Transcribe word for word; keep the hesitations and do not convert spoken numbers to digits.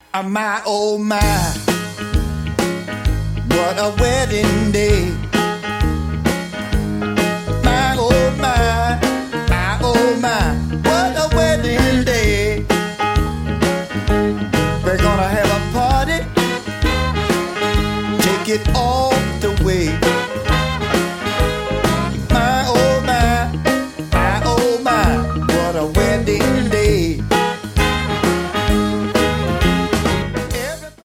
Uh, my, oh my, what a wedding day. My, oh my, my, oh my, what a wedding day. We're gonna have a party, take it all